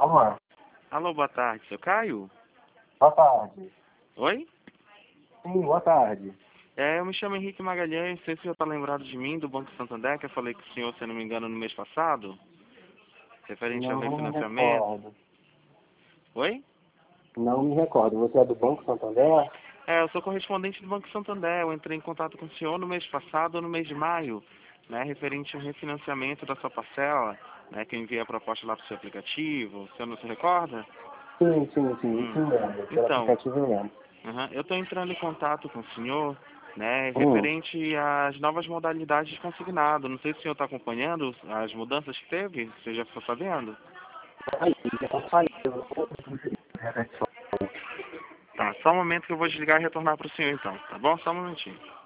Alô? Alô, boa tarde, seu Caio? Boa tarde. Oi? Sim, boa tarde. Eu me chamo Henrique Magalhães, não sei se o senhor está lembrado de mim, do Banco Santander, que eu falei com o senhor, se eu não me engano, no mês passado, referente ao Não me refinanciamento. recordo. Oi? Não me recordo. Você é do Banco Santander? Eu sou correspondente do Banco Santander, eu entrei em contato com o senhor no mês passado, no mês de maio, né, referente ao refinanciamento da sua parcela, né, que eu enviei a proposta lá para o seu aplicativo, o senhor não se recorda? Sim, isso mesmo. Pelo Então, aplicativo eu lembro. eu estou entrando em contato com o senhor, né, Hum. referente às novas modalidades de consignado. Não sei se o senhor está acompanhando as mudanças que teve, você já ficou sabendo? Aí, eu falei, eu não vou Tá, só um momento que eu vou desligar e retornar para o senhor então, tá bom? Só um momentinho.